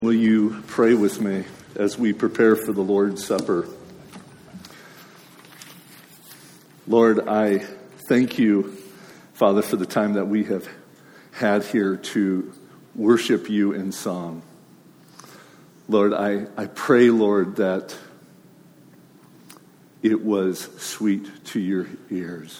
Will you pray with me as we prepare for the Lord's Supper? Lord, I thank you, Father, for the time that we have had here to worship you in song. Lord, I pray, Lord, that it was sweet to your ears.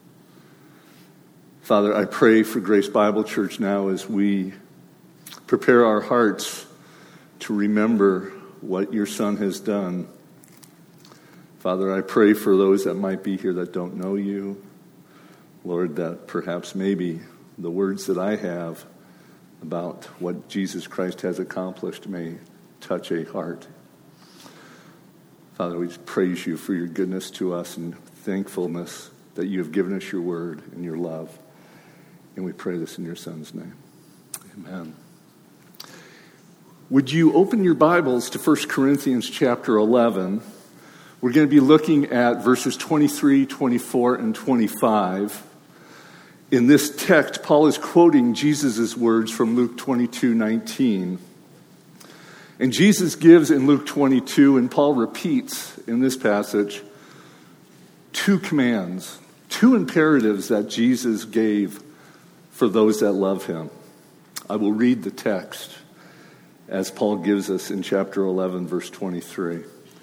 Father, I pray for Grace Bible Church now as we prepare our hearts to remember what your Son has done. Father, I pray for those that might be here that don't know you. Lord, that perhaps maybe the words that I have about what Jesus Christ has accomplished may touch a heart. Father, we praise you for your goodness to us and thankfulness that you have given us your word and your love. And we pray this in your Son's name. Amen. Would you open your Bibles to 1 Corinthians chapter 11? We're going to be looking at verses 23, 24, and 25. In this text, Paul is quoting Jesus' words from Luke 22:19. And Jesus gives in Luke 22, and Paul repeats in this passage, two commands, two imperatives that Jesus gave for those that love him. I will read the text as Paul gives us in chapter 11, verse 23.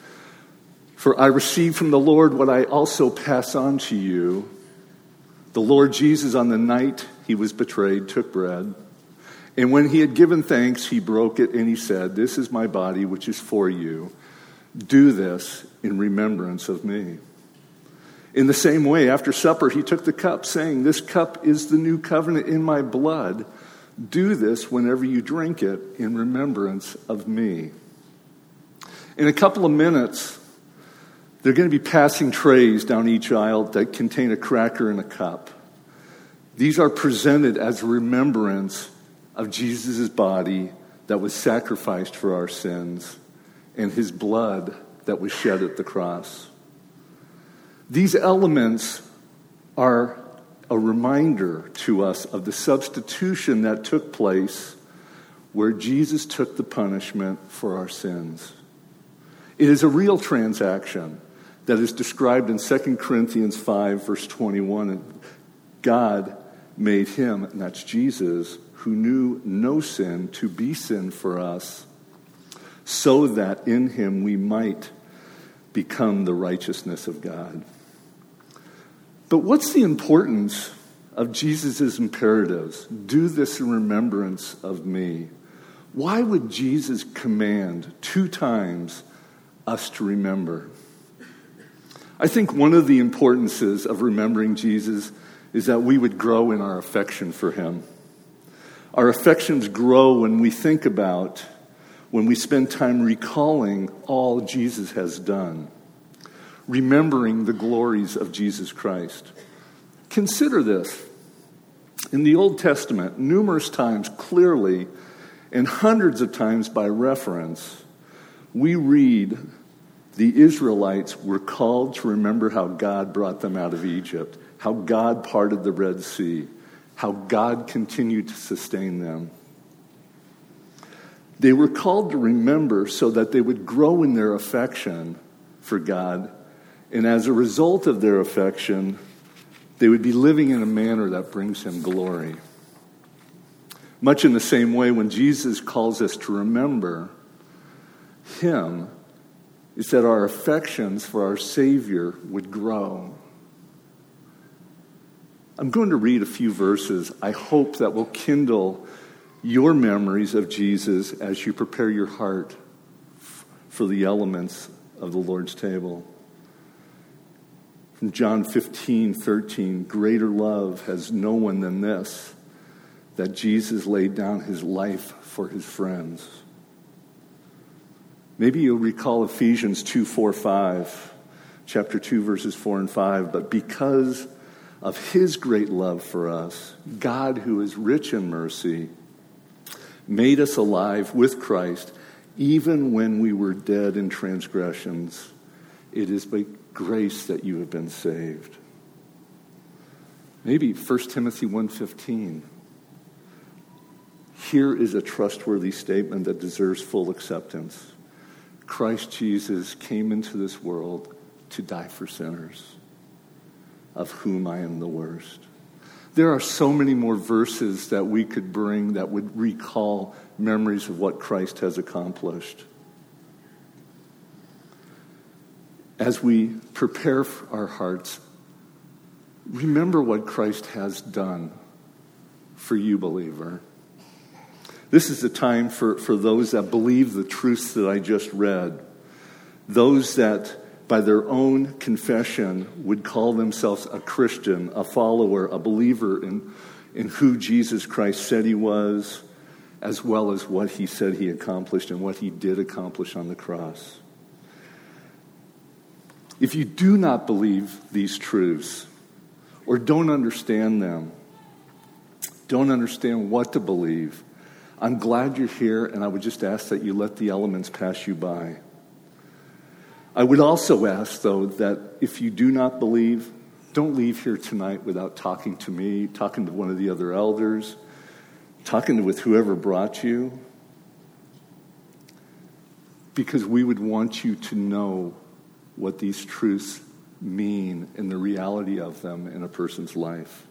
For I received from the Lord what I also pass on to you. The Lord Jesus, on the night he was betrayed, took bread. And when he had given thanks, he broke it and he said, "This is my body, which is for you. Do this in remembrance of me." In the same way, after supper, he took the cup, saying, "This cup is the new covenant in my blood. Do this whenever you drink it in remembrance of me." In a couple of minutes, they're going to be passing trays down each aisle that contain a cracker and a cup. These are presented as a remembrance of Jesus' body that was sacrificed for our sins and his blood that was shed at the cross. These elements are a reminder to us of the substitution that took place where Jesus took the punishment for our sins. It is a real transaction that is described in 2 Corinthians 5, verse 21. God made him, and that's Jesus, who knew no sin, to be sin for us, so that in him we might become the righteousness of God. But what's the importance of Jesus' imperatives? Do this in remembrance of me. Why would Jesus command 2 times us to remember? I think one of the importances of remembering Jesus is that we would grow in our affection for him. Our affections grow when we think about, when we spend time recalling all Jesus has done, remembering the glories of Jesus Christ. Consider this. In the Old Testament, numerous times clearly and hundreds of times by reference, we read the Israelites were called to remember how God brought them out of Egypt, how God parted the Red Sea, how God continued to sustain them. They were called to remember so that they would grow in their affection for God. And as a result of their affection, they would be living in a manner that brings him glory. Much in the same way, when Jesus calls us to remember him, is that our affections for our Savior would grow. I'm going to read a few verses I hope that will kindle your memories of Jesus as you prepare your heart for the elements of the Lord's table. From John 15:13, greater love has no one than this, that Jesus laid down his life for his friends. Maybe you'll recall Ephesians 2:4-5, chapter 2, verses 4 and 5. But because of his great love for us, God, who is rich in mercy, made us alive with Christ, even when we were dead in transgressions. It is by grace that you have been saved. Maybe 1 Timothy 1:15. here is a trustworthy statement that deserves full acceptance. Christ Jesus came into this world to die for sinners, of whom I am the worst. There are so many more verses that we could bring that would recall memories of what Christ has accomplished. As we prepare our hearts, remember what Christ has done for you, believer. This is the time for those that believe the truths that I just read, those that by their own confession would call themselves a Christian, a follower, a believer in who Jesus Christ said he was, as well as what he said he accomplished and what he did accomplish on the cross. If you do not believe these truths, or don't understand them, don't understand what to believe, I'm glad you're here, and I would just ask that you let the elements pass you by. I would also ask, though, that if you do not believe, don't leave here tonight without talking to me, talking to one of the other elders, talking with whoever brought you, because we would want you to know what these truths mean and the reality of them in a person's life.